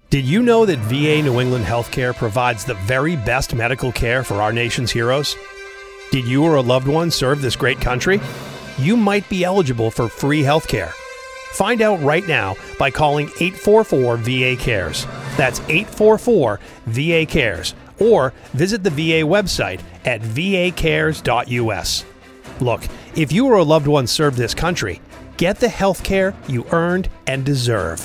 Did you know that VA New England Healthcare provides the very best medical care for our nation's heroes? Did you or a loved one serve this great country? You might be eligible for free healthcare. Find out right now by calling 844-VA-CARES. That's 844-VA-CARES. Or visit the VA website at vacares.us. Look, if you or a loved one served this country, get the health care you earned and deserve.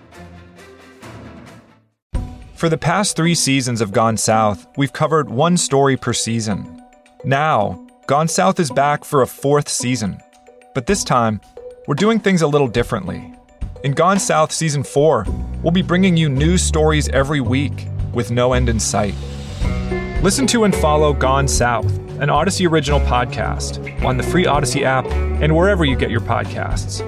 For the past 3 seasons of Gone South, we've covered one story per season. Now, Gone South is back for a 4th season. But this time, we're doing things a little differently. In Gone South Season 4, we'll be bringing you news stories every week with no end in sight. Listen to and follow Gone South, an Odyssey original podcast, on the free Odyssey app and wherever you get your podcasts.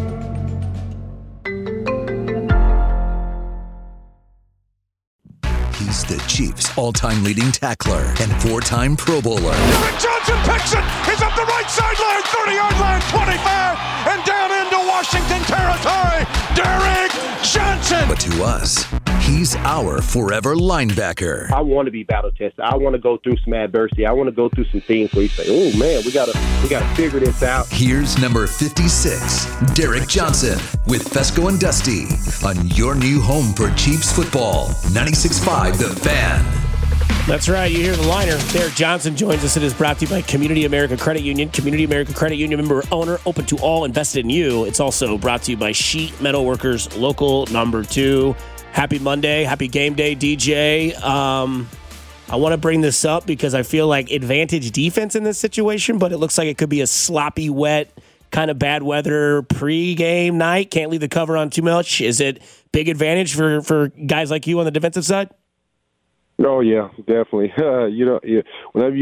He's the Chiefs' all-time leading tackler and 4-time Pro Bowler. Derek Johnson picks it. He's up the right sideline, 30-yard line, 25, and down into Washington territory. Derek Johnson. But to us, he's our forever linebacker. I want to be battle tested. I want to go through some adversity. I want to go through some things where you say, "Oh man, we gotta figure this out." Here's number 56, Derek Johnson, with Fesco and Dusty on your new home for Chiefs football, 96.5 The Fan. That's right. You hear the liner. Derek Johnson joins us. It is brought to you by Community America Credit Union. Community America Credit Union member owner, open to all, invested in you. It's also brought to you by Sheet Metal Workers, local number 2. Happy Monday. Happy game day, DJ. I want to bring this up because I feel like advantage defense in this situation, but it looks like it could be a sloppy, wet, kind of bad weather pre-game night. Can't leave the cover on too much. Is it big advantage for guys like you on the defensive side? Oh yeah, definitely. Whenever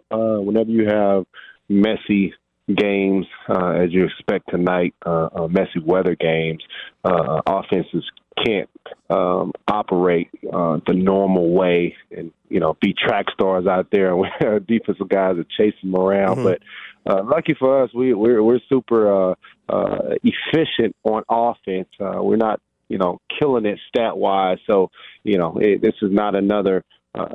you have messy games, as you expect tonight, messy weather games, offenses can't operate the normal way and be track stars out there, and defensive guys are chasing them around. Mm-hmm. But lucky for us, we're super efficient on offense. We're not killing it stat wise. So this is not another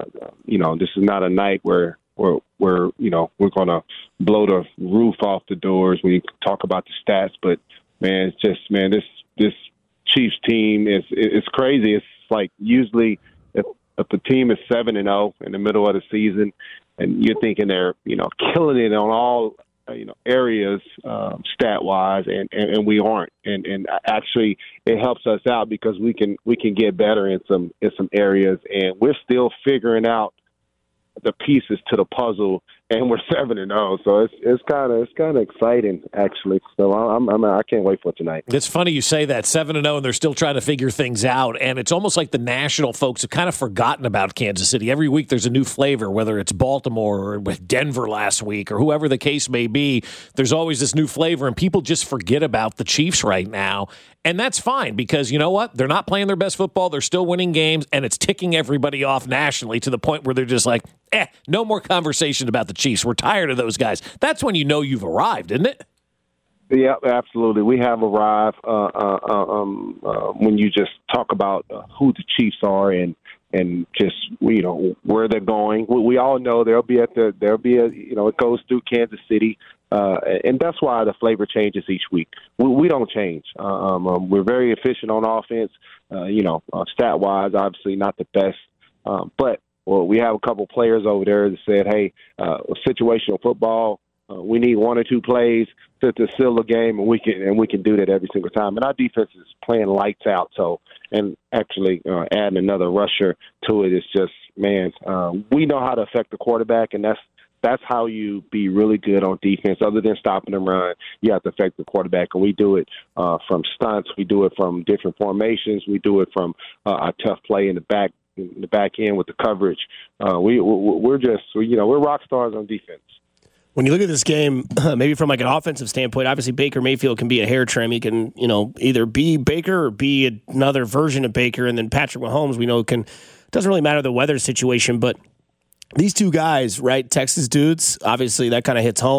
this is not a night where we're going to blow the roof off the doors when you talk about the stats. But man, it's just this Chiefs team is crazy. It's like usually if the team is 7-0 in the middle of the season, and you're thinking they're killing it on all areas stat wise, and we aren't. And actually, it helps us out because we can get better in some areas, and we're still figuring out the pieces to the puzzle, and we're 7-0, so it's kind of exciting actually. So I can't wait for tonight. It's funny you say that 7-0, and they're still trying to figure things out, and it's almost like the national folks have kind of forgotten about Kansas City. Every week there's a new flavor, whether it's Baltimore or with Denver last week or whoever the case may be. There's always this new flavor, and people just forget about the Chiefs right now. And that's fine because you know what? They're not playing their best football. They're still winning games, and it's ticking everybody off nationally to the point where they're just like, no more conversation about the Chiefs. We're tired of those guys. That's when you know you've arrived, isn't it? Yeah, absolutely. We have arrived when you just talk about who the Chiefs are and just where they're going. We all know it goes through Kansas City. And that's why the flavor changes each week. We don't change. We're very efficient on offense. Stat-wise, obviously not the best. But we have a couple players over there that said, hey, situational football, we need 1 or 2 plays to seal the game, and we can do that every single time. And our defense is playing lights out. So, and actually adding another rusher to it is just, we know how to affect the quarterback, and that's how you be really good on defense. Other than stopping the run, you have to affect the quarterback, and we do it from stunts. We do it from different formations. We do it from a tough play in the back end with the coverage. We're rock stars on defense. When you look at this game, maybe from like an offensive standpoint, obviously Baker Mayfield can be a hair trim. He can, either be Baker or be another version of Baker. And then Patrick Mahomes, we know doesn't really matter the weather situation, but these two guys, right, Texas dudes, obviously that kind of hits home.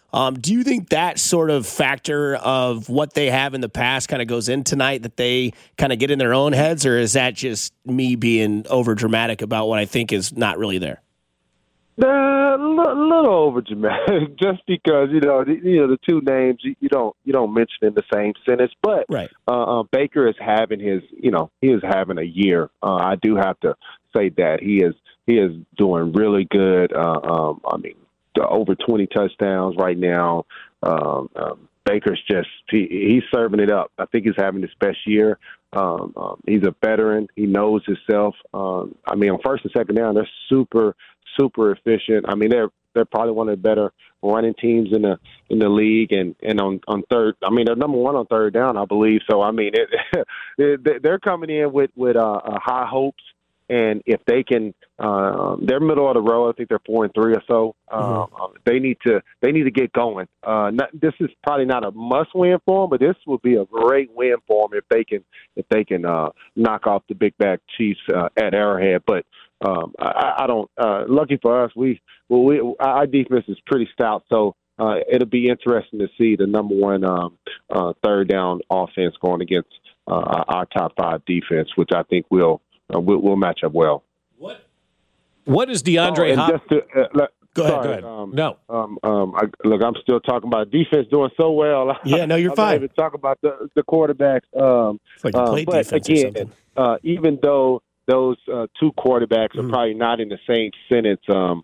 Do you think that sort of factor of what they have in the past kind of goes in tonight, that they kind of get in their own heads, or is that just me being over dramatic about what I think is not really there? A little over dramatic, just because the two names you don't mention in the same sentence. But right. Baker is having he is having a year. I do have to say that he is doing really good. Over 20 touchdowns right now. Baker's he's serving it up. I think he's having his best year. He's a veteran. He knows himself. On first and second down, they're super efficient. They're probably one of the better running teams in the league, and on third, they're number one on third down, I believe. So they're coming in with high hopes, and if they can, they're middle of the road. I think they're 4-3 or so. They need to get going. This is probably not a must win for them, but this will be a great win for them if they can knock off the Big Bad Chiefs at Arrowhead. But I don't. Lucky for us, our defense is pretty stout, so it'll be interesting to see the number one third down offense going against our top 5 defense, which I think we'll match up well. What is DeAndre Hopkins? Go ahead. No. I'm still talking about defense doing so well. Yeah, no, you're fine. I'm not even talking about the quarterbacks. It's like you play defense again, or something. Even though those two quarterbacks are probably not in the same sentence,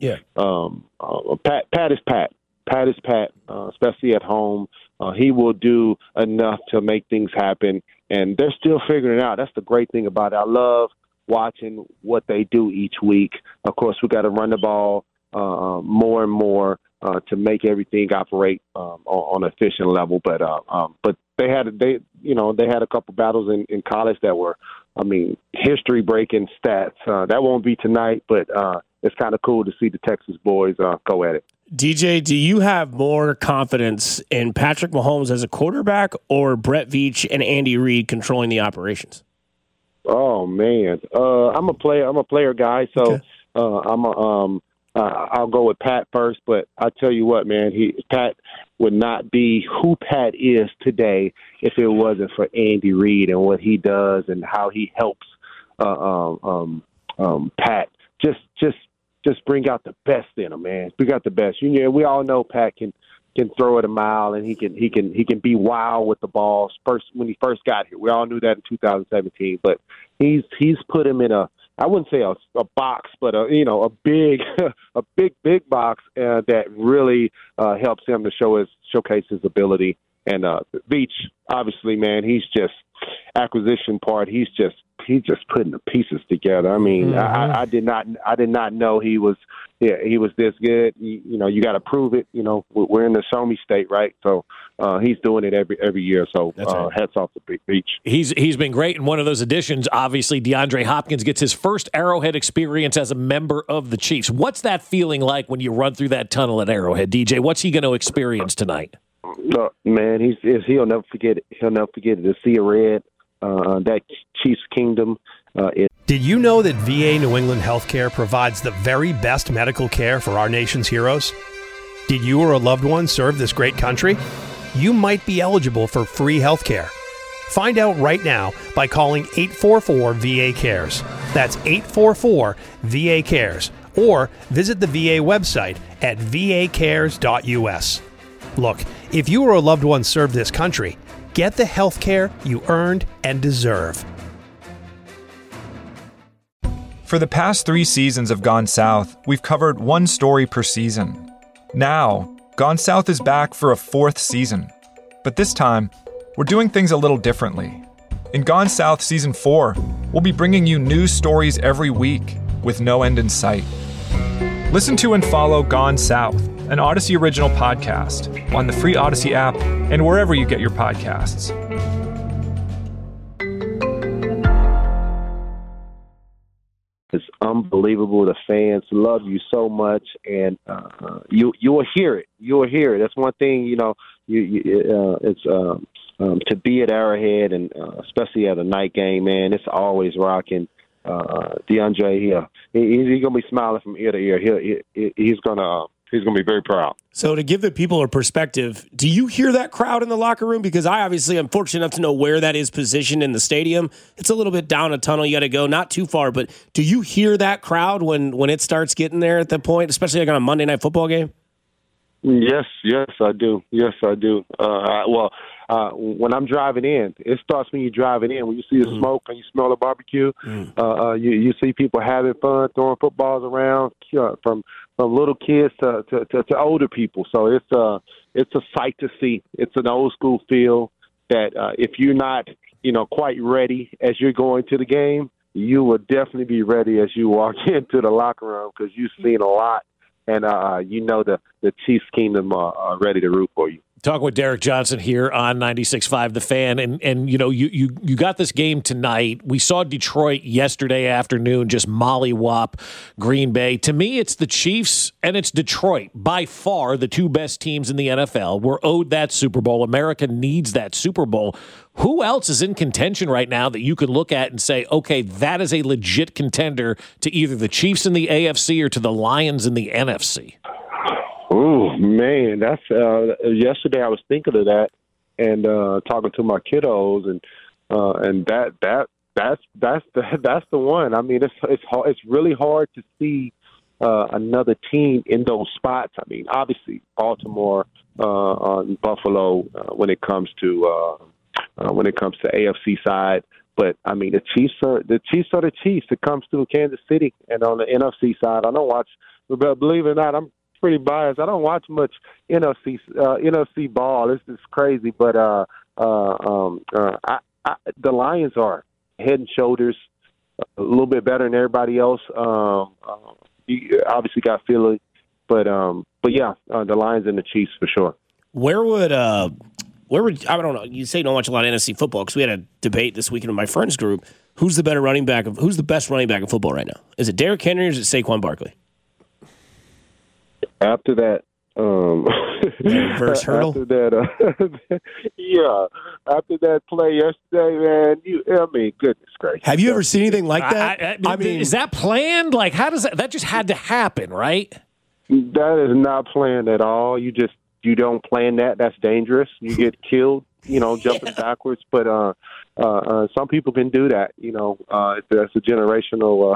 Pat is Pat. Pat is Pat, especially at home. He will do enough to make things happen, and they're still figuring it out. That's the great thing about it. I love watching what they do each week. Of course, we got to run the ball more and more to make everything operate on an efficient level. But they had a couple battles in college that were, history breaking stats. That won't be tonight, but it's kind of cool to see the Texas boys go at it. DJ, do you have more confidence in Patrick Mahomes as a quarterback or Brett Veach and Andy Reid controlling the operations? Oh man, I'm a player guy, so okay. I'll go with Pat first. But I tell you what, man, Pat would not be who Pat is today if it wasn't for Andy Reid and what he does and how he helps Pat just bring out the best in him, man. Bring out the best. We all know Pat can throw it a mile, and he can be wild with the ball. When he first got here, we all knew that in 2017. But he's put him in I wouldn't say a box, but a big box that really helps him to showcase his ability. And Veach, obviously, man, he's just acquisition part. He's just putting the pieces together. I did not know he was this good. You got to prove it. We're in the show me state, right? So he's doing it every year. So hats off to Veach. He's been great in one of those additions. Obviously, DeAndre Hopkins gets his first Arrowhead experience as a member of the Chiefs. What's that feeling like when you run through that tunnel at Arrowhead, DJ? What's he going to experience tonight? Man, he'll never forget it. He'll never forget it. The Sea of Red, that Chiefs Kingdom. Did you know that VA New England Healthcare provides the very best medical care for our nation's heroes? Did you or a loved one serve this great country? You might be eligible for free healthcare. Find out right now by calling 844-VA-CARES. That's 844-VA-CARES. Or visit the VA website at vacares.us. Look, if you or a loved one served this country, get the health care you earned and deserve. For the past 3 seasons of Gone South, we've covered one story per season. Now, Gone South is back for a 4th season. But this time, we're doing things a little differently. In Gone South Season 4, we'll be bringing you new stories every week with no end in sight. Listen to and follow Gone South, an Odyssey original podcast, on the free Odyssey app and wherever you get your podcasts. It's unbelievable. The fans love you so much, and you will hear it. You will hear it. That's one thing. It's to be at Arrowhead, and especially at a night game, man. It's always rocking. DeAndre, he's gonna be smiling from ear to ear. He's gonna He's going to be very proud. So to give the people a perspective, do you hear that crowd in the locker room? Because I obviously am fortunate enough to know where that is positioned in the stadium. It's a little bit down a tunnel. You got to go not too far. But do you hear that crowd when it starts getting there at that point, especially like on a Monday Night Football game? Yes, I do. Yes, I do. When I'm driving in, it starts when you're driving in. When you see the smoke and you smell the barbecue, you see people having fun, throwing footballs around, from little kids to older people. So it's a sight to see. It's an old school feel that if you're not quite ready as you're going to the game, you will definitely be ready as you walk into the locker room because you've seen a lot. And the Chiefs Kingdom are ready to root for you. Talking with Derek Johnson here on 96.5 The Fan, and you got this game tonight. We saw Detroit yesterday afternoon just mollywop Green Bay. To me, it's the Chiefs and it's Detroit, by far the two best teams in the NFL. We're owed that Super Bowl. America needs that Super Bowl. Who else is in contention right now that you could look at and say, okay, that is a legit contender to either the Chiefs in the AFC or to the Lions in the NFC? Oh man, that's yesterday I was thinking of that and talking to my kiddos and that's the one. I mean, it's really hard to see another team in those spots. I mean, obviously Baltimore, Buffalo when it comes to AFC side, but I mean the Chiefs are the Chiefs. It comes to Kansas City, and on the NFC side, I don't watch. Believe it or not, I'm pretty biased. I don't watch much NFC ball. It's crazy, but the Lions are head and shoulders a little bit better than everybody else. You obviously got Philly, but yeah, the Lions and the Chiefs for sure. Where would I don't know. You say you don't watch a lot of NFC football because we had a debate this weekend with my friends group. Who's the best running back in football right now? Is it Derrick Henry or is it Saquon Barkley? After that, reverse hurdle. After that, after that play yesterday, man, goodness gracious. Have you ever seen anything like that? I mean, is that planned? Like, how does that just had to happen, right? That is not planned at all. You don't plan that. That's dangerous. You get killed, jumping backwards. But some people can do that. That's a generational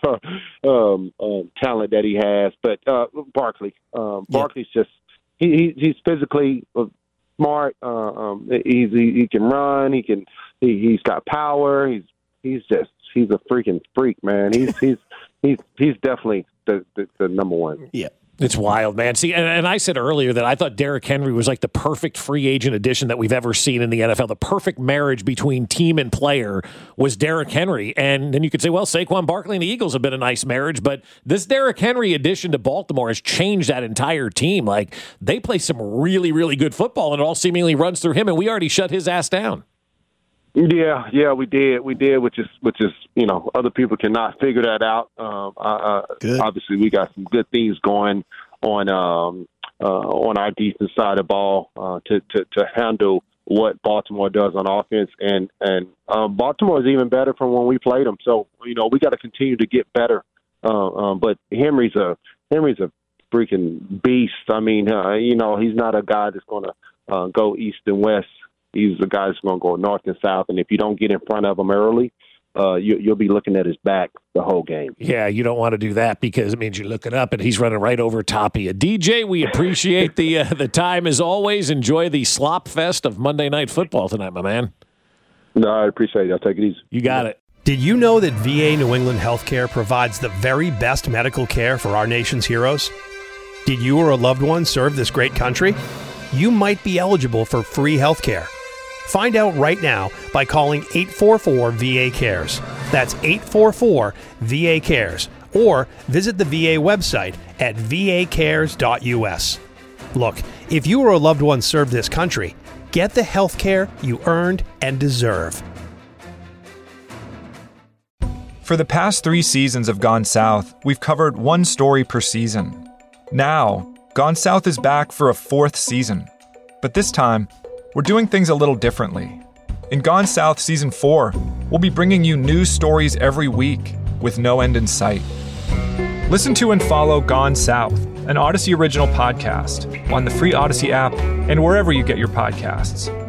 talent that he has. But Barkley's just he's physically smart. He can run. He's got power. He's a freaking freak, man. He's definitely the number one. Yeah. It's wild, man. See, and I said earlier that I thought Derrick Henry was like the perfect free agent addition that we've ever seen in the NFL. The perfect marriage between team and player was Derrick Henry. And then you could say, well, Saquon Barkley and the Eagles have been a nice marriage, but this Derrick Henry addition to Baltimore has changed that entire team. Like, they play some really, really good football, and it all seemingly runs through him, and we already shut his ass down. Yeah, we did, which is other people cannot figure that out. Obviously, we got some good things going on our defense side of the ball to handle what Baltimore does on offense, and Baltimore is even better from when we played them. So we got to continue to get better. But Henry's a freaking beast. I mean, he's not a guy that's going to go east and west. He's the guy that's going to go north and south, and if you don't get in front of him early, you'll be looking at his back the whole game. Yeah, you don't want to do that because it means you're looking up and he's running right over top of you. DJ, we appreciate the time as always. Enjoy the slop fest of Monday Night Football tonight, my man. No, I appreciate it. I'll take it easy. You got it. Did you know that VA New England Healthcare provides the very best medical care for our nation's heroes? Did you or a loved one serve this great country? You might be eligible for free healthcare. Find out right now by calling 844-VA-CARES. That's 844-VA-CARES. Or visit the VA website at vacares.us. Look, if you or a loved one served this country, get the health care you earned and deserve. For the past 3 seasons of Gone South, we've covered one story per season. Now, Gone South is back for a 4th season. But this time, we're doing things a little differently. In Gone South Season 4, we'll be bringing you news stories every week with no end in sight. Listen to and follow Gone South an Odyssey original podcast on the free Odyssey app and wherever you get your podcasts.